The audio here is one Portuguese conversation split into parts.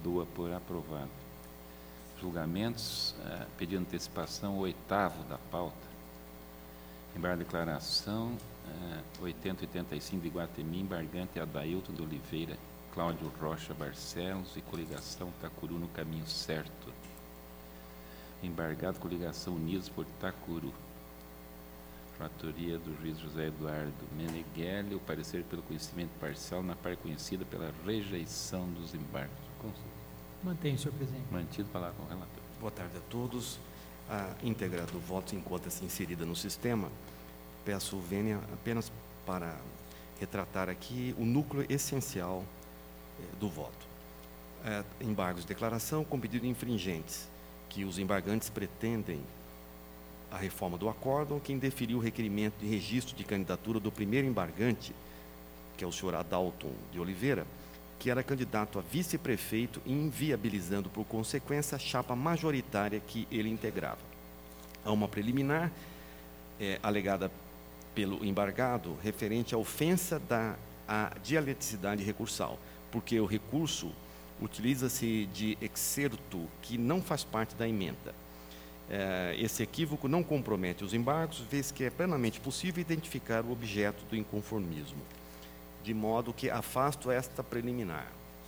dou por aprovado. Julgamentos, pedindo antecipação, 8º da pauta. Embargo de declaração, 8085 de Iguatemi, embargante Adailton de Oliveira, Cláudio Rocha Barcelos e coligação Itacuru no caminho certo. Embargado coligação Unidos por Itacuru. Relatoria do juiz José Eduardo Meneghelli, o parecer pelo conhecimento parcial na parte conhecida pela rejeição dos embargos. Mantém, senhor presidente. Mantido, palavra com o relator. Boa tarde a todos. A íntegra do voto encontra-se inserida no sistema. Peço vênia apenas para retratar aqui o núcleo essencial do voto. Embargos de declaração com pedido de infringentes, que os embargantes pretendem a reforma do acórdão que indeferiu o requerimento de registro de candidatura do primeiro embargante, que é o senhor Adailton de Oliveira, que era candidato a vice-prefeito, inviabilizando, por consequência, a chapa majoritária que ele integrava. Há uma preliminar alegada pelo embargado referente à ofensa à dialeticidade recursal, porque o recurso utiliza-se de excerto que não faz parte da emenda. Esse equívoco não compromete os embargos, vez que é plenamente possível identificar o objeto do inconformismo, de modo que afasto esta preliminar.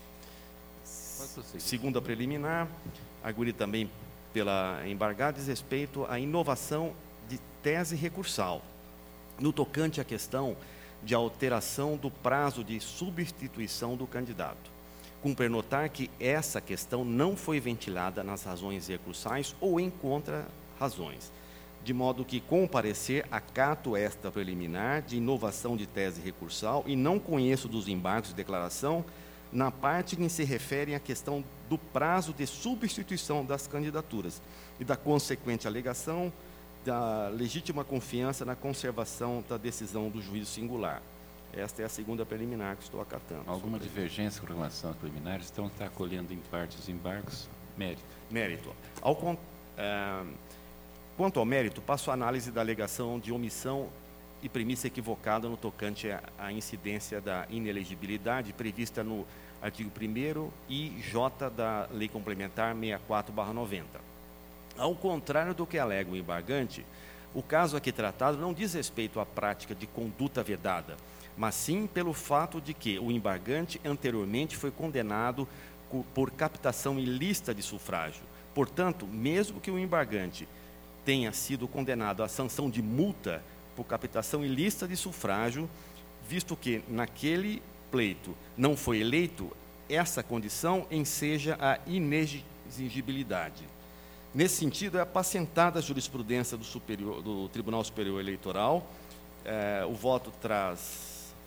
Segunda preliminar, arguida também pela embargada, diz respeito à inovação de tese recursal, no tocante à questão de alteração do prazo de substituição do candidato. Cumpre notar que essa questão não foi ventilada nas razões recursais ou em contra-razões, de modo que, com o parecer, acato esta preliminar de inovação de tese recursal e não conheço dos embargos de declaração na parte que se refere à questão do prazo de substituição das candidaturas e da consequente alegação da legítima confiança na conservação da decisão do juízo singular. Esta é a segunda preliminar que estou acatando. Alguma divergência com relação às preliminares? Então, está acolhendo em parte os embargos? Mérito. Mérito. Quanto ao mérito, passo a análise da alegação de omissão e premissa equivocada no tocante à incidência da inelegibilidade prevista no artigo 1º e J da Lei Complementar 64/90. Ao contrário do que alega o embargante, o caso aqui tratado não diz respeito à prática de conduta vedada, mas sim pelo fato de que o embargante anteriormente foi condenado por captação ilícita de sufrágio. Portanto, mesmo que o embargante tenha sido condenado à sanção de multa por captação ilícita de sufrágio, visto que naquele pleito não foi eleito, essa condição enseja a inexigibilidade. Nesse sentido, é apacentada a jurisprudência do Tribunal Superior Eleitoral. O voto traz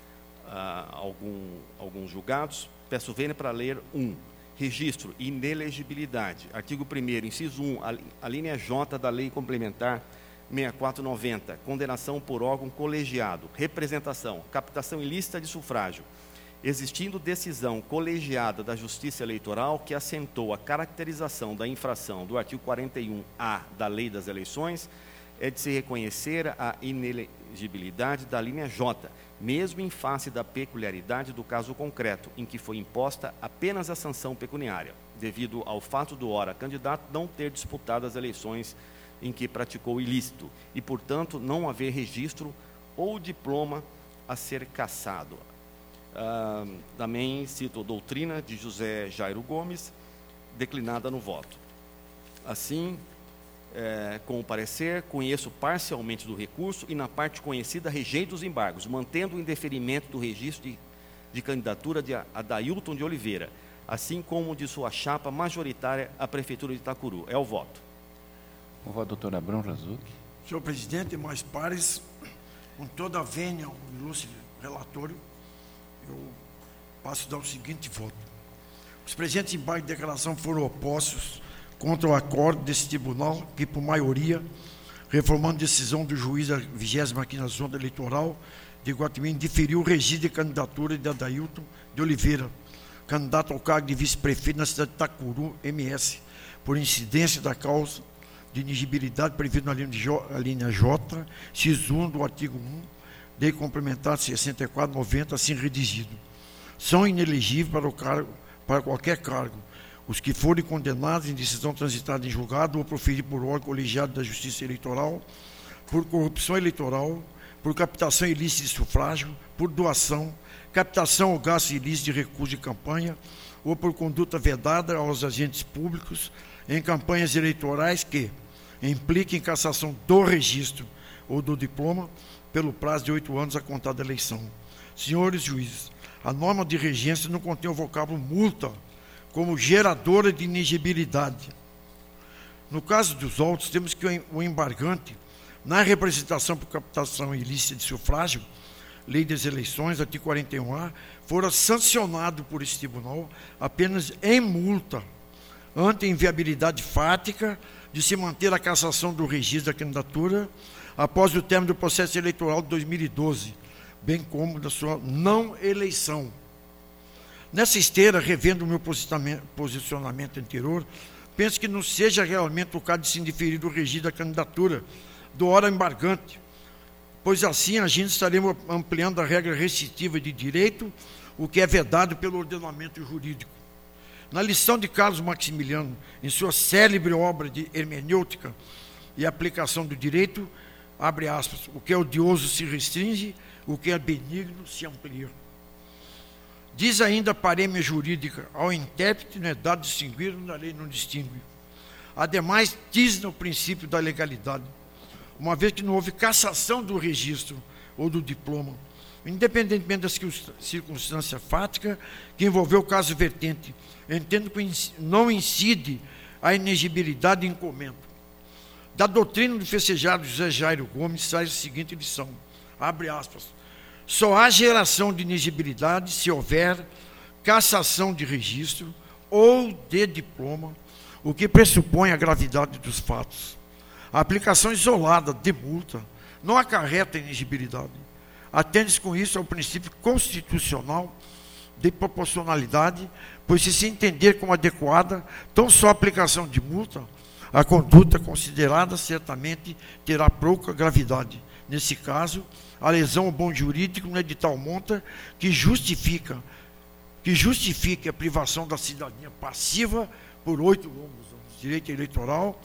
alguns julgados. Peço vênia para ler 1. Registro e inelegibilidade. Artigo 1º, inciso 1, a linha J da Lei Complementar 64/90. Condenação por órgão colegiado. Representação. Captação ilícita de sufrágio. Existindo decisão colegiada da Justiça Eleitoral que assentou a caracterização da infração do artigo 41A da Lei das Eleições, é de se reconhecer a inelegibilidade da linha J, mesmo em face da peculiaridade do caso concreto, em que foi imposta apenas a sanção pecuniária, devido ao fato do ora candidato não ter disputado as eleições em que praticou ilícito, e, portanto, não haver registro ou diploma a ser cassado. Também cito a doutrina de José Jairo Gomes, declinada no voto. Assim, com o parecer, conheço parcialmente do recurso e, na parte conhecida, rejeito os embargos, mantendo o indeferimento do registro de candidatura de Adailton de Oliveira, assim como de sua chapa majoritária à Prefeitura de Itacuru. É o voto. O voto, doutor Abrão Razuc. Senhor presidente, mais pares, com toda a vênia ao ilustre relatório, eu passo a dar o seguinte voto. Os presentes embargos de declaração foram opostos contra o acordo desse tribunal, que, por maioria, reformando decisão do juiz da 25ª Zona Eleitoral de Iguatemi, diferiu o registro de candidatura de Adailton de Oliveira, candidato ao cargo de vice-prefeito na cidade de Itacuru, MS, por incidência da causa de inegibilidade prevista na linha J, inciso 1 do artigo 1, Lei Complementar 64/90, assim redigido. São inelegíveis para qualquer cargo os que forem condenados em decisão transitada em julgado ou proferida por órgão colegiado da Justiça Eleitoral, por corrupção eleitoral, por captação ilícita de sufrágio, por doação, captação ou gasto ilícito de recurso de campanha, ou por conduta vedada aos agentes públicos em campanhas eleitorais que impliquem cassação do registro ou do diploma pelo prazo de 8 anos a contar da eleição. Senhores juízes, a norma de regência não contém o vocábulo multa como geradora de inegibilidade. No caso dos autos, temos que o embargante, na representação por captação ilícita de sufrágio, Lei das Eleições, artigo 41A, fora sancionado por esse tribunal apenas em multa, ante a inviabilidade fática de se manter a cassação do registro da candidatura após o término do processo eleitoral de 2012, bem como da sua não eleição. Nessa esteira, revendo o meu posicionamento anterior, penso que não seja realmente o caso de se indeferir o registro da candidatura do ora embargante, pois assim a gente estaremos ampliando a regra restritiva de direito, o que é vedado pelo ordenamento jurídico. Na lição de Carlos Maximiliano, em sua célebre obra de hermenêutica e aplicação do direito, abre aspas, o que é odioso se restringe, o que é benigno se amplia. Diz ainda a parêmia jurídica, ao intérprete não é dado distinguir, na lei não distingue. Ademais, diz no princípio da legalidade, uma vez que não houve cassação do registro ou do diploma, independentemente da circunstância fática que envolveu o caso vertente, entendo que não incide a inegibilidade em comento. Da doutrina do festejado José Jairo Gomes sai a seguinte lição, abre aspas, só há geração de inegibilidade se houver cassação de registro ou de diploma, o que pressupõe a gravidade dos fatos. A aplicação isolada de multa não acarreta inegibilidade. Atende-se com isso ao princípio constitucional de proporcionalidade, pois se entender como adequada, tão só a aplicação de multa, a conduta considerada certamente terá pouca gravidade. Nesse caso, a lesão ao bom jurídico não é de tal monta que justifique a privação da cidadania passiva por 8 longos anos. Direito eleitoral,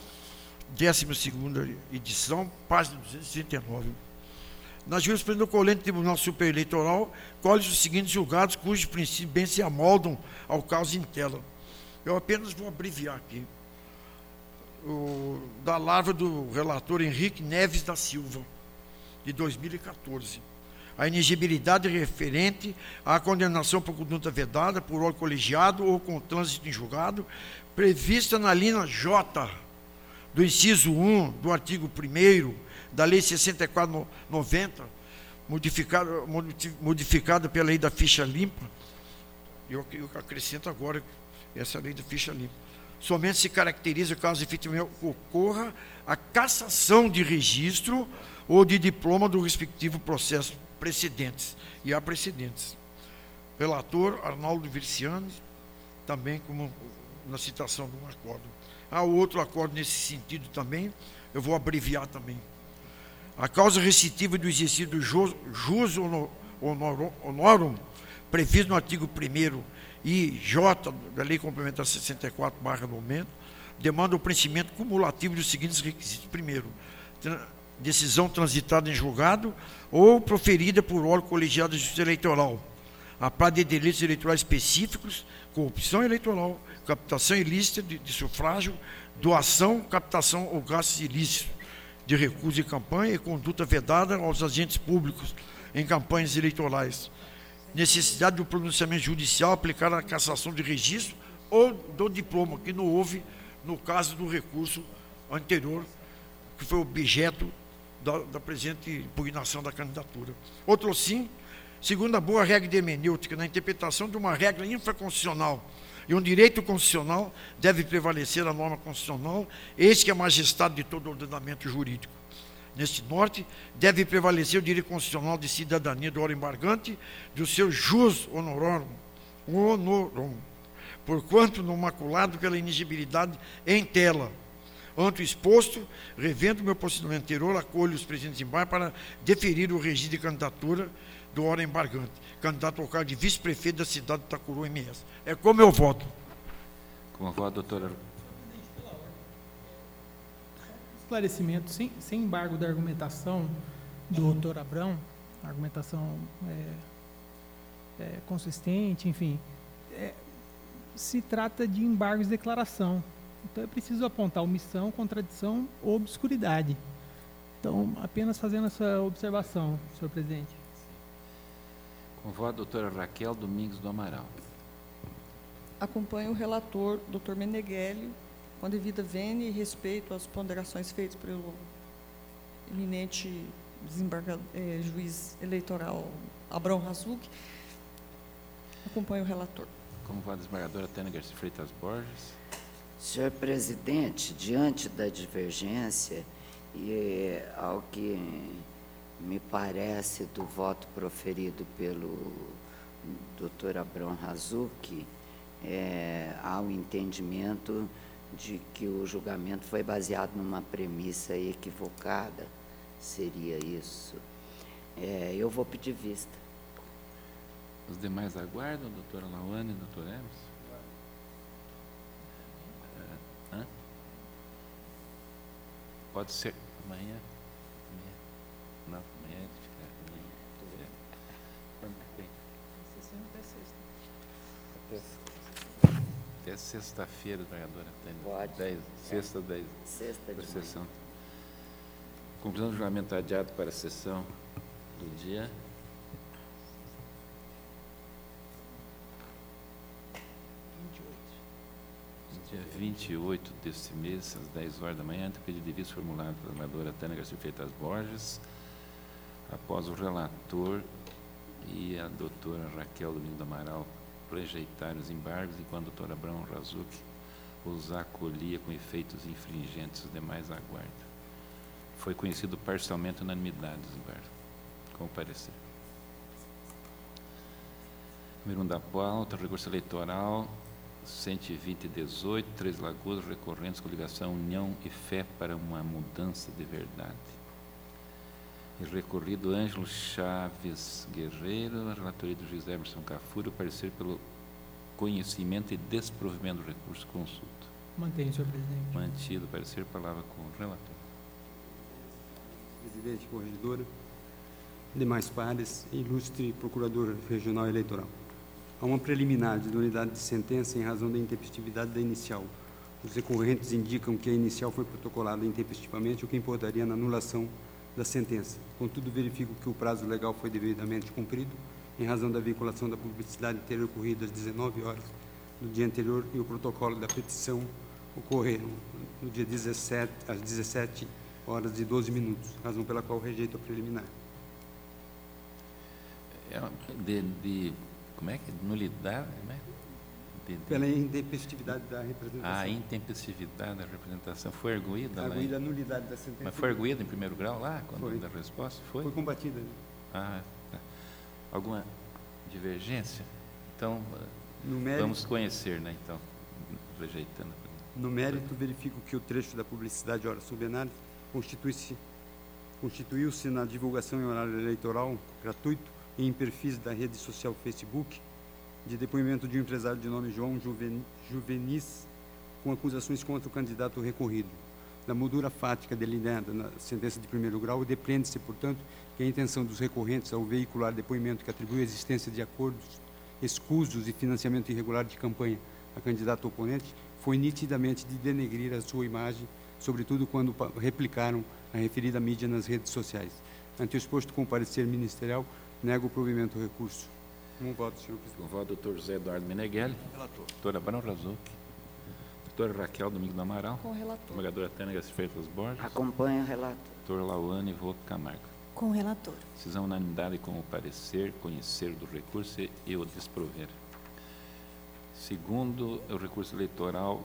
12ª edição, página 239. Na jurisprudência do colente Tribunal Superior Eleitoral, colhe-se os seguintes julgados, cujos princípios bem se amoldam ao caso em tela. Eu apenas vou abreviar aqui. Da lavra do relator Henrique Neves da Silva, de 2014. A inegibilidade referente à condenação por conduta vedada, por órgão colegiado ou com trânsito em julgado, prevista na linha J do inciso 1 do artigo 1º da Lei 64/90, modificada pela Lei da Ficha Limpa. Eu acrescento agora essa Lei da Ficha Limpa. Somente se caracteriza caso efetivamente ocorra a cassação de registro ou de diploma do respectivo processo precedentes. E há precedentes. Relator Arnaldo Virciani, também como na citação de um acordo. Há outro acordo nesse sentido também, eu vou abreviar também. A causa restritiva do exercício do jus honorum, previsto no artigo 1º e J da Lei Complementar 64/90, demanda o preenchimento cumulativo dos seguintes requisitos. Primeiro, decisão transitada em julgado ou proferida por órgão colegiado de justiça eleitoral, a prática de delitos eleitorais específicos, corrupção eleitoral, captação ilícita de sufrágio, doação, captação ou gastos ilícitos de recursos de campanha e conduta vedada aos agentes públicos em campanhas eleitorais. Necessidade do pronunciamento judicial aplicar a cassação de registro ou do diploma, que não houve no caso do recurso anterior, que foi objeto da presente impugnação da candidatura. Outro sim, segundo a boa regra de hermenêutica, na interpretação de uma regra infraconstitucional e um direito constitucional, deve prevalecer a norma constitucional, eis que é a majestade de todo ordenamento jurídico. Neste norte, deve prevalecer o direito constitucional de cidadania do ora embargante, do seu jus honorum, porquanto não maculado pela inegibilidade em tela. Ante o exposto, revendo o meu posicionamento anterior, acolho os presidentes de embargo para deferir o registro de candidatura do ora embargante, candidato ao cargo de vice-prefeito da cidade de Itacuru, MS. É como eu voto. Com a voz, doutora. Esclarecimento, sem embargo da argumentação do doutor Abrão, a argumentação consistente, enfim, se trata de embargos de declaração. Então é preciso apontar omissão, contradição ou obscuridade. Então, apenas fazendo essa observação, senhor presidente. Com a voz, doutora Raquel Domingos do Amaral. Acompanho o relator, doutor Meneghelli, com a devida vênia e respeito às ponderações feitas pelo eminente juiz eleitoral Abrão Razuk. Acompanho o relator. Como voz, desembargadora Tânia Garcia Freitas Borges. Senhor presidente, diante da divergência e ao que me parece do voto proferido pelo doutor Abrão Razuk, há um entendimento de que o julgamento foi baseado numa premissa equivocada. Seria isso. Eu vou pedir vista. Os demais aguardam, doutora Lauane e doutor Emerson? Pode ser amanhã? Não, amanhã é de ficar. Quando tem? Até sexta-feira, vereadora Tânia. Pode. Sexta, 10. Sexta de Sessão. manhã. Conclusão do julgamento adiado para a sessão do dia. Dia 28 deste mês, às 10 horas da manhã, ante o pedido de vista formulado pela vereadora Tânia Garcia Freitas Borges, após o relator e a doutora Raquel Domingos do Amaral rejeitarem os embargos, enquanto a doutora Abrão Razuk os acolhia com efeitos infringentes, os demais aguardam. Foi conhecido parcialmente a unanimidade dos embargos. Com o parecer. Número 1 da pauta, recurso eleitoral 120/18, Três Lagoas, recorrentes, coligação União e Fé para uma mudança de verdade. E recorrido Ângelo Chaves Guerreiro, a relatoria do juiz Emerson Cafuri, o parecer pelo conhecimento e desprovimento do recurso consulta. Mantenho, senhor presidente. Mantido o parecer, palavra com o relator. Presidente, corregedora, demais pares e ilustre procurador regional eleitoral. Há uma preliminar de nulidade de sentença em razão da intempestividade da inicial. Os recorrentes indicam que a inicial foi protocolada intempestivamente, o que importaria na anulação da sentença. Contudo, verifico que o prazo legal foi devidamente cumprido, em razão da vinculação da publicidade ter ocorrido às 19 horas do dia anterior e o protocolo da petição ocorrer no dia 17, às 17 horas e 12 minutos, razão pela qual rejeito a preliminar. Como é que é? Nulidade? Como é? Pela intempestividade da representação. A intempestividade da representação foi arguída lá? Arguída a nulidade da sentença. Mas foi arguída em primeiro grau lá, quando Foi. da resposta? Foi? Foi combatida. Ah, tá. Alguma divergência? Então, No mérito, vamos conhecer, né? Então, rejeitando. no mérito, verifico que o trecho da publicidade hora sob análise constituiu-se na divulgação em horário eleitoral gratuito e em perfis da rede social Facebook de depoimento de um empresário de nome João Juvenis com acusações contra o candidato recorrido. Da moldura fática delineada na sentença de primeiro grau, depreende-se, portanto, que a intenção dos recorrentes ao veicular depoimento que atribui a existência de acordos escusos e financiamento irregular de campanha a candidato oponente foi nitidamente de denegrir a sua imagem, sobretudo quando replicaram a referida mídia nas redes sociais. Ante o exposto com o parecer ministerial, nego o provimento do recurso. Um voto, senhor presidente. Com o voto, doutor José Eduardo Meneghelli. Relator. Doutora Abrão Razuk. Doutora Raquel Domingos do Amaral. Com o relator. Vereadora Tânia Garcia Freitas Borges. Acompanho o relator. Doutor Lauane Volto Camargo. Com o relator. Decisão unanimidade com o parecer, conhecer do recurso e o desprover. Segundo, o recurso eleitoral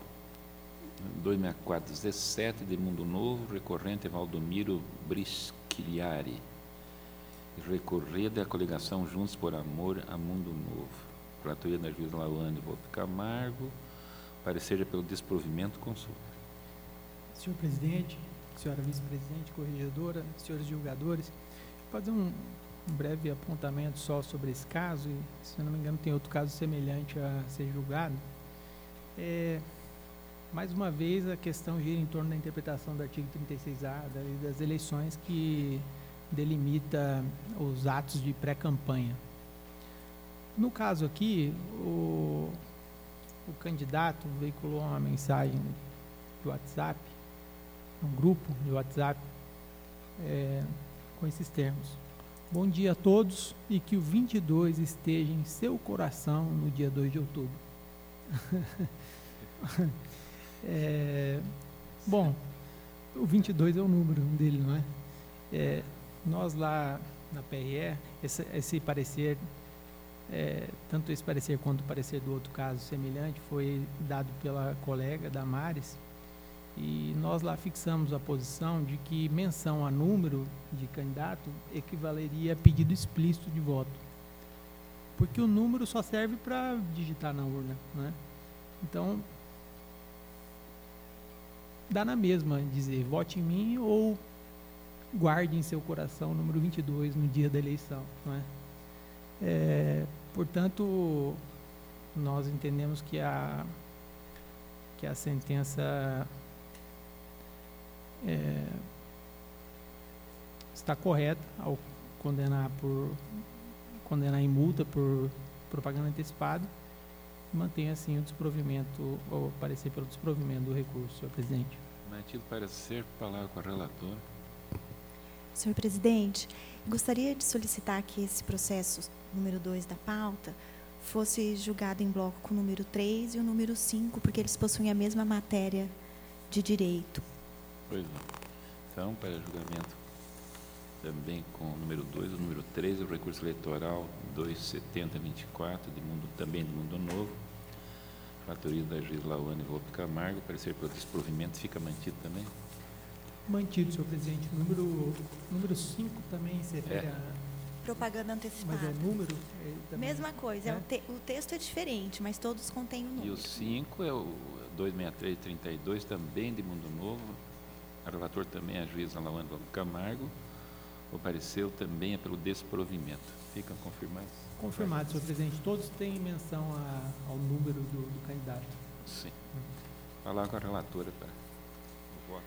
264/17 de Mundo Novo, recorrente Valdomiro Brischigliari. Recorrida a coligação Juntos por Amor a Mundo Novo. Relatoria da juíza Lauane Volto Camargo. Parecer pelo desprovimento, consulta. Senhor presidente, senhora vice-presidente, corregedora, senhores julgadores, vou fazer um breve apontamento só sobre esse caso, e, se eu não me engano, tem outro caso semelhante a ser julgado. mais uma vez, a questão gira em torno da interpretação do artigo 36A da Lei das Eleições, que delimita os atos de pré-campanha. No caso aqui, o candidato veiculou uma mensagem de WhatsApp, um grupo de WhatsApp, com esses termos: bom dia a todos e que o 22 esteja em seu coração no dia 2 de outubro. Bom, o 22 é o número dele, não é? Nós lá na PRE, esse parecer, tanto esse parecer quanto o parecer do outro caso semelhante, foi dado pela colega Damares, e nós lá fixamos a posição de que menção a número de candidato equivaleria a pedido explícito de voto, porque o número só serve para digitar na urna, né? Então, dá na mesma dizer vote em mim ou guarde em seu coração o número 22 no dia da eleição, não é? Portanto, nós entendemos que a sentença está correta ao condenar em multa por propaganda antecipada, e mantém assim o desprovimento, ou parecer pelo desprovimento do recurso, senhor presidente. Mantido parecer, palavra com a relatora. Senhor presidente, gostaria de solicitar que esse processo número 2 da pauta fosse julgado em bloco com o número 3 e o número 5, porque eles possuem a mesma matéria de direito. Pois não. Então, para julgamento também com o número 2 e o número 3, o recurso eleitoral 27024, também do Mundo Novo, relatoria da juiz Lawane Volpe Camargo, parecer pelo desprovimento, fica mantido também? Mantido, senhor presidente. Número 5 também se refere a... Propaganda antecipada. Mas é o número? Também, mesma coisa, o texto é diferente, mas todos contêm o número. E o 5 é o 26332, também de Mundo Novo. A relator também é a juíza Lawane Volpe Camargo. O parecer também é pelo desprovimento. Ficam confirmados? Confirmado, senhor presidente. Todos têm menção ao número do candidato. Sim. Falar com a relatora para o voto.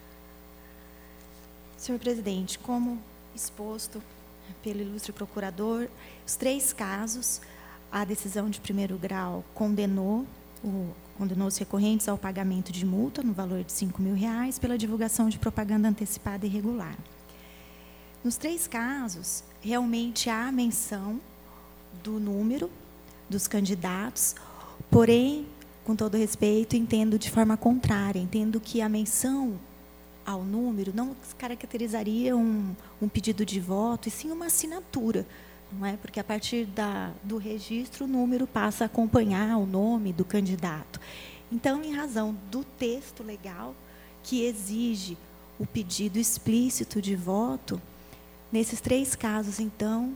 Senhor presidente, como exposto pelo ilustre procurador, os 3 casos, a decisão de primeiro grau condenou os recorrentes ao pagamento de multa no valor de R$5.000 pela divulgação de propaganda antecipada irregular. Nos 3 casos, realmente há menção do número dos candidatos, porém, com todo respeito, entendo de forma contrária, entendo que a menção ao número não caracterizaria um pedido de voto, e sim uma assinatura, não é? Porque a partir do registro, o número passa a acompanhar o nome do candidato. Então, em razão do texto legal, que exige o pedido explícito de voto, nesses 3 casos, então,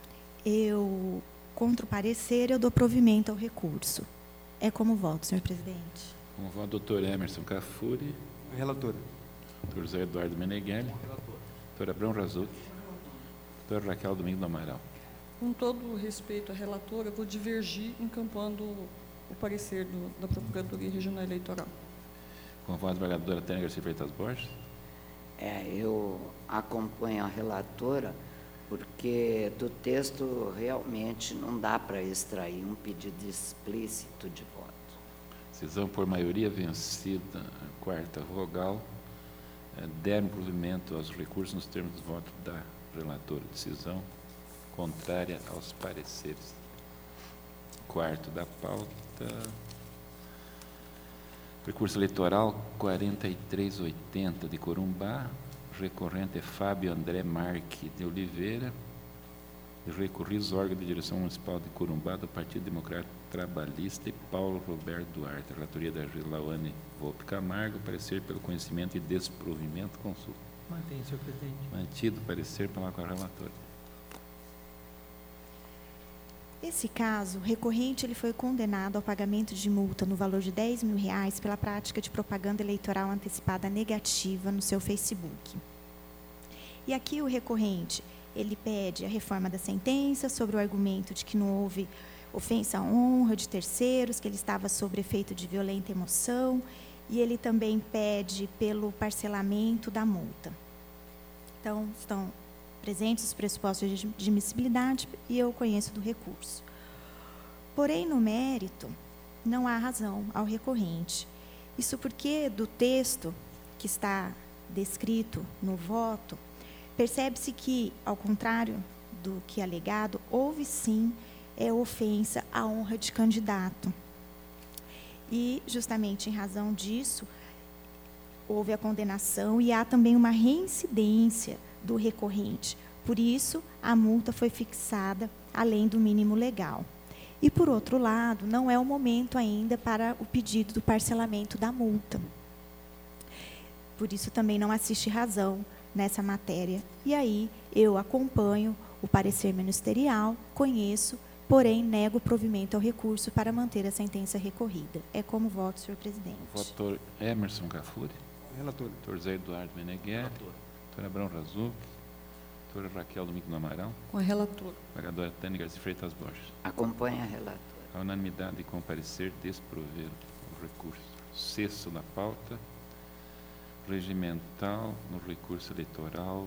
contra o parecer, eu dou provimento ao recurso. É como voto, senhor presidente. Como voto, doutor Emerson Cafuri. Relatora. Doutor José Eduardo Meneghelli. Doutora Abrão Razuc. Doutora Raquel Domingo do Amaral. Com todo o respeito à relatora, eu vou divergir encampando o parecer da Procuradoria Regional Eleitoral. Com voto, a vereadora Tânia Garcia Freitas Borges. Eu acompanho a relatora, porque do texto realmente não dá para extrair um pedido explícito de voto. Decisão por maioria vencida, a 4ª vogal, deram provimento aos recursos nos termos do voto da relatora. Decisão contrária aos pareceres. 4º da pauta. Recurso eleitoral 4380 de Corumbá. Recorrente é Fábio André Marque de Oliveira. Recorridos órgão de direção municipal de Corumbá do Partido Democrático Trabalhista e Paulo Roberto Duarte. Relatoria da juíza Lawane Volpe Camargo. Parecer pelo conhecimento e desprovimento. Consulta. Mantém, senhor presidente. Mantido parecer pela com a relatora. Esse caso, o recorrente ele foi condenado ao pagamento de multa no valor de R$10.000 pela prática de propaganda eleitoral antecipada negativa no seu Facebook. E aqui o recorrente, ele pede a reforma da sentença sobre o argumento de que não houve ofensa à honra de terceiros, que ele estava sob efeito de violenta emoção e ele também pede pelo parcelamento da multa. Então, estão presentes os pressupostos de admissibilidade e eu conheço do recurso. Porém, no mérito, não há razão ao recorrente. Isso porque, do texto que está descrito no voto, percebe-se que, ao contrário do que alegado, houve sim ofensa à honra de candidato. E, justamente em razão disso, houve a condenação e há também uma reincidência do recorrente. Por isso, a multa foi fixada além do mínimo legal. E, por outro lado, não é o momento ainda para o pedido do parcelamento da multa. Por isso, também não assiste razão nessa matéria. E aí, eu acompanho o parecer ministerial, conheço, porém, nego o provimento ao recurso para manter a sentença recorrida. É como voto, senhor presidente. Votor Emerson Cafuri. Relator. Doutor Zé Eduardo Meneghelli. Doutora Abrão Razuk. Doutora Raquel Domingo do Amaral. Com a relatora. Vereadora Tânia Garcia Freitas Borges. Acompanha a relatora. A unanimidade com parecer desprover o recurso. Cesso da pauta. Regimental no recurso eleitoral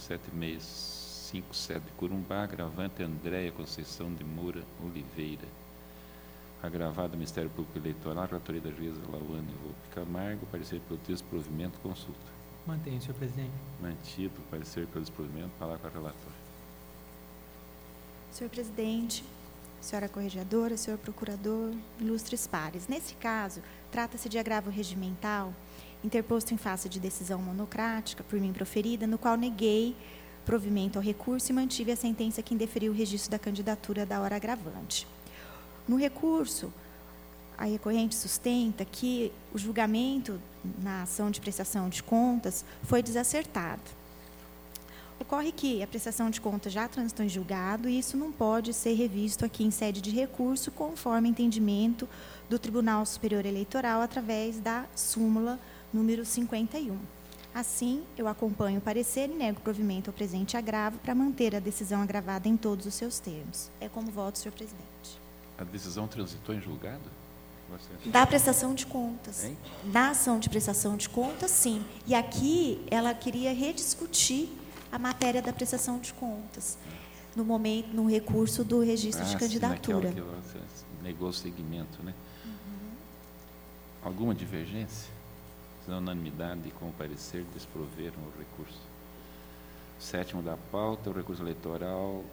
17657 de Corumbá, agravante Andréia Conceição de Moura Oliveira. Agravado Ministério Público Eleitoral, relatoria da juíza Lauane Volpe Camargo, parecer pelo desprovimento, consulta. Mantenho, senhor presidente. Mantido, parecer pelo desprovimento, palavra com a relatora. Senhor presidente, senhora corregedora, senhor procurador, ilustres pares. Nesse caso, trata-se de agravo regimental interposto em face de decisão monocrática, por mim proferida, no qual neguei provimento ao recurso e mantive a sentença que indeferiu o registro da candidatura da hora agravante. No recurso, a recorrente sustenta que o julgamento na ação de prestação de contas foi desacertado. Ocorre que a prestação de contas já transitou em julgado e isso não pode ser revisto aqui em sede de recurso, conforme entendimento do Tribunal Superior Eleitoral, através da súmula número 51. Assim, eu acompanho o parecer e nego provimento ao presente agravo para manter a decisão agravada em todos os seus termos. É como voto, senhor presidente. A decisão transitou em julgado? Da prestação de contas. Hein? Da ação de prestação de contas, sim. E aqui, ela queria rediscutir a matéria da prestação de contas, no momento, no recurso do registro de candidatura. Sim, naquela que você negou o segmento, né? Alguma divergência? Na unanimidade, com o parecer, desproveram o recurso. Sétimo da pauta, o recurso eleitoral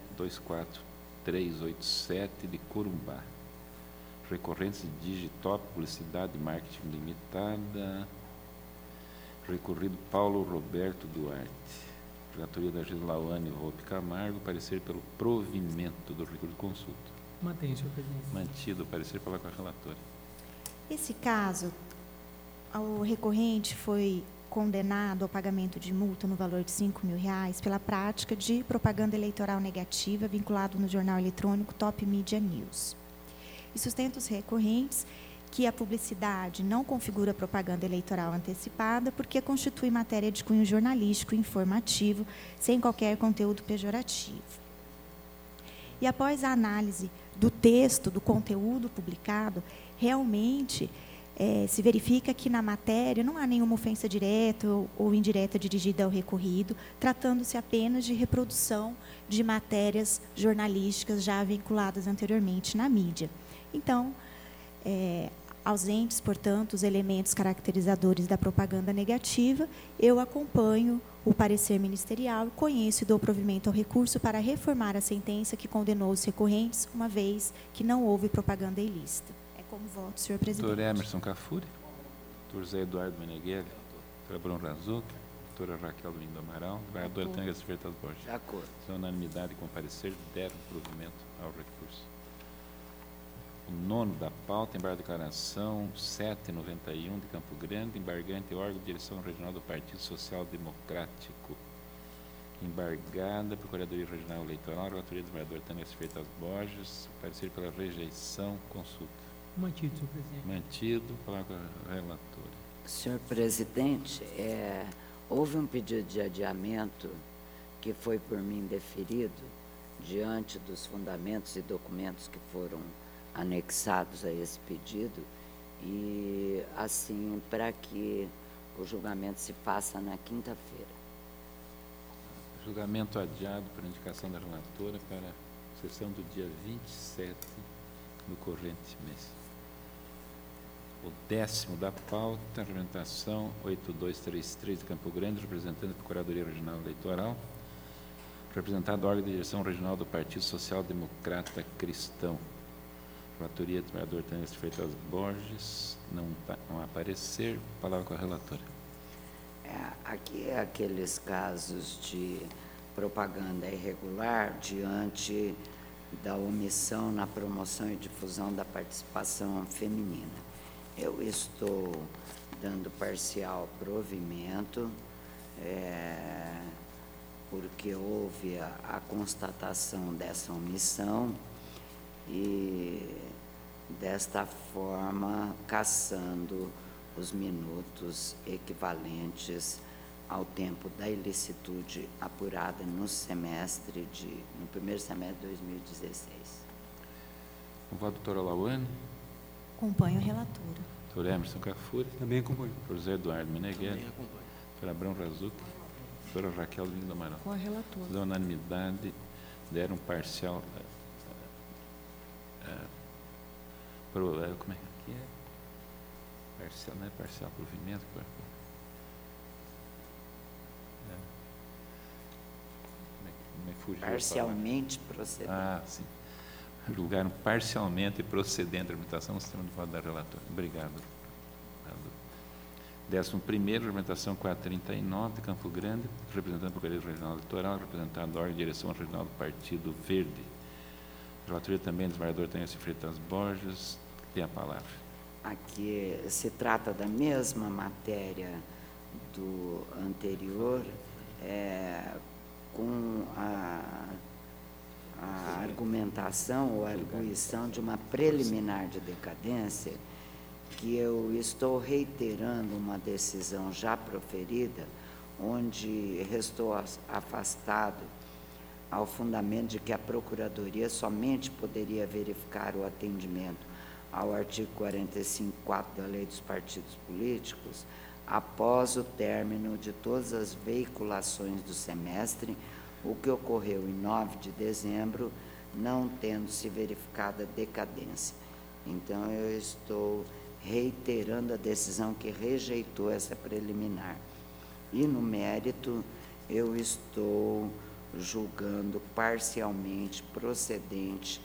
24387 de Corumbá. Recorrentes de Digitop, Publicidade e Marketing Limitada. Recorrido Paulo Roberto Duarte. Relatoria da juíza Lauane Volpe Camargo, parecer pelo provimento do recurso de consulta. Mantenho, senhor presidente. Mantido o parecer pela relatora. Esse caso, o recorrente foi condenado ao pagamento de multa no valor de R$5.000 pela prática de propaganda eleitoral negativa vinculado no jornal eletrônico Top Media News. E sustenta os recorrentes que a publicidade não configura propaganda eleitoral antecipada porque constitui matéria de cunho jornalístico e informativo, sem qualquer conteúdo pejorativo. E após a análise do texto, do conteúdo publicado, realmente se verifica que na matéria não há nenhuma ofensa direta ou indireta dirigida ao recorrido, tratando-se apenas de reprodução de matérias jornalísticas já vinculadas anteriormente na mídia. Então, ausentes, portanto, os elementos caracterizadores da propaganda negativa, eu acompanho o parecer ministerial, conheço e dou provimento ao recurso para reformar a sentença que condenou os recorrentes, uma vez que não houve propaganda ilícita. É como voto, senhor presidente. Doutor Emerson Cafuri. Doutor Zé Eduardo Meneghelli. Doutora Abrão Razuk. Doutora Raquel Domingo do Amaral. Vereadora Tânia Garcia Freitas Borges. De acordo. Sua unanimidade com parecer, deram provimento ao recurso. O nono da pauta, embargo de declaração 791 de Campo Grande, embargante órgão de direção regional do Partido Social Democrático. Embargada, Procuradoria Regional Eleitoral, relatoria do vereador Tânia Freitas Borges, parecer pela rejeição, consulta. Mantido, senhor presidente. Mantido, palavra relatora. Senhor presidente, houve um pedido de adiamento que foi por mim deferido diante dos fundamentos e documentos que foram anexados a esse pedido e assim para que o julgamento se faça na quinta-feira. Julgamento adiado por indicação da relatora para a sessão do dia 27 do corrente mês. O 10º da pauta, representação 8233 de Campo Grande, representante da Procuradoria Regional Eleitoral, representado órgão de direção regional do Partido Social Democrata Cristão. Relatoria do vereador Tânia Freitas Borges, não aparecer. Palavra com a relatora. Aqui é aqueles casos de propaganda irregular diante da omissão na promoção e difusão da participação feminina. Eu estou dando parcial provimento, porque houve a constatação dessa omissão e, desta forma, cassando os minutos equivalentes ao tempo da ilicitude apurada no primeiro semestre de 2016. O voto do doutor Lauane. Acompanho a relatora. Doutor Emerson Cafuri. Também acompanho. Doutor José Eduardo Meneghelli. Também acompanho. Doutor Abrão Razucchi. Doutora Raquel Domingo do Amaral. Com a relatora. Da unanimidade, deram parcial. Como é que é? Parcial, não é parcial provimento? Me fugiu a palavra. Parcialmente procedente. Ah, sim. Julgaram parcialmente procedente a tramitação no sistema de voto da relatora. Obrigado. 11º, representação 439 de Campo Grande, representante do Procuradoria Regional Eleitoral, representado da órgão de direção regional do Partido Verde. Relatoria também do vereador Tânia Freitas Borges, que tem a palavra. Aqui se trata da mesma matéria do anterior, com a argumentação ou arguição de uma preliminar de decadência, que eu estou reiterando uma decisão já proferida, onde restou afastado ao fundamento de que a Procuradoria somente poderia verificar o atendimento ao artigo 45.4 da Lei dos Partidos Políticos, após o término de todas as veiculações do semestre, o que ocorreu em 9 de dezembro, não tendo se verificado a decadência. Então, eu estou reiterando a decisão que rejeitou essa preliminar. E, no mérito, eu estou julgando parcialmente procedente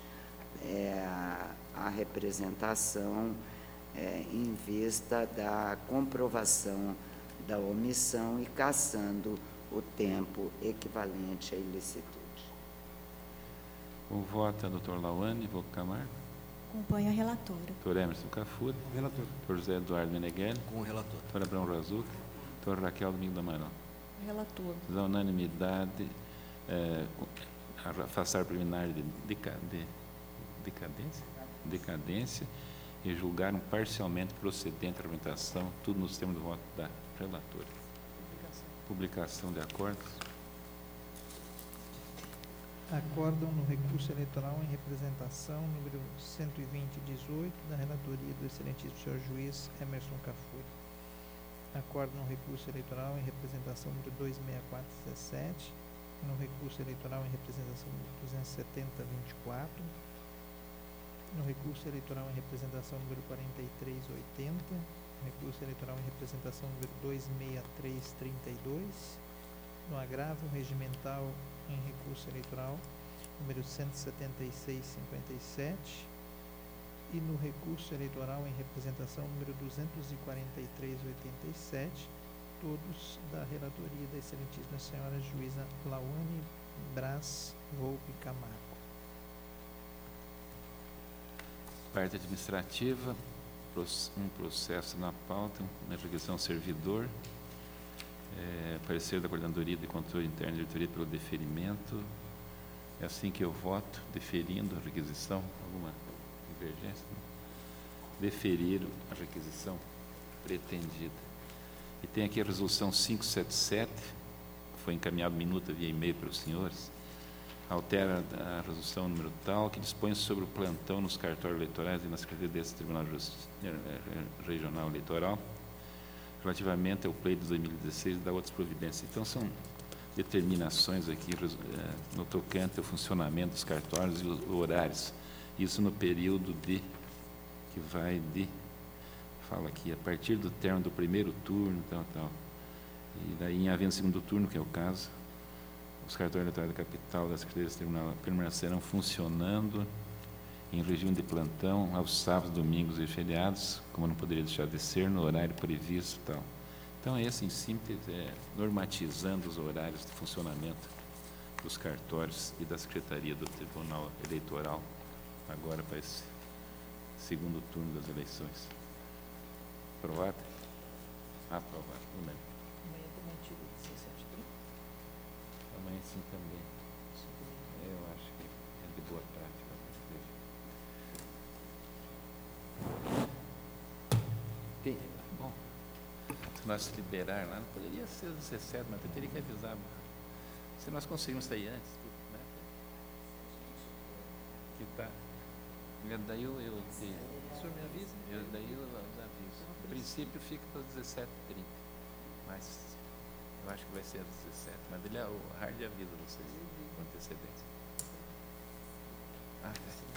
a representação em vista da comprovação da omissão e cassando o tempo equivalente à ilicitude. O voto é do doutor Lauane, Volco Camargo. Acompanho a relatora. Doutor Emerson Cafuri. Relator. Doutor José Eduardo Meneghelli. Com o relator. Doutor Abrão Razucchi. Doutor Raquel Domingo do Amaral. Relator. Da unanimidade, afastar preliminar de decadência e julgaram parcialmente procedente a tramitação, tudo no sistema de voto da relatora. Publicação de acordos. Acordam no recurso eleitoral em representação número 120/18 da relatoria do excelentíssimo senhor juiz Emerson Cafuri. Acordam no recurso eleitoral em representação número 264/17, no recurso eleitoral em representação número 270/24, no recurso eleitoral em representação número 43/80, recurso eleitoral em representação número 26332, no agravo regimental em recurso eleitoral número 17657 e no recurso eleitoral em representação número 243/87, todos da relatoria da excelentíssima senhora juíza Lauane Braz Volpe Camargo. Parte administrativa, um processo na pauta, uma requisição servidor, parecer da Coordenadoria de Controle Interno e Diretoria pelo deferimento. É assim que eu voto, deferindo a requisição. Alguma divergência? Não? Deferir a requisição pretendida. E tem aqui a resolução 577, foi encaminhado minuta via e-mail para os senhores, altera a resolução número tal, que dispõe sobre o plantão nos cartórios eleitorais e nas secretarias desse Tribunal Regional Eleitoral, relativamente ao pleito de 2016 e da outras providências. Então, são determinações aqui no tocante ao funcionamento dos cartórios e os horários. Isso no período que vai fala aqui, a partir do término do primeiro turno, tal. E daí, em havendo segundo turno, que é o caso, os cartórios eleitorais da capital da Secretaria do Tribunal permanecerão funcionando em regime de plantão aos sábados, domingos e feriados, como não poderia deixar de ser, no horário previsto e tal. Então, esse, em síntese, é normatizando os horários de funcionamento dos cartórios e da Secretaria do Tribunal Eleitoral, agora para esse segundo turno das eleições. Aprovado? Aprovado. Amanhã também tira 17h30? Amanhã sim também. Eu acho que é de boa prática. Bom, se nós liberar lá, não poderia ser 17, mas eu teria que avisar. Se nós conseguirmos sair antes, né? Que tá. Daí o senhor me avisa? Daí eu aviso. A princípio fica para 17h30, mas eu acho que vai ser às 17, mas o Hard avisa vocês com antecedência. Ah, tá.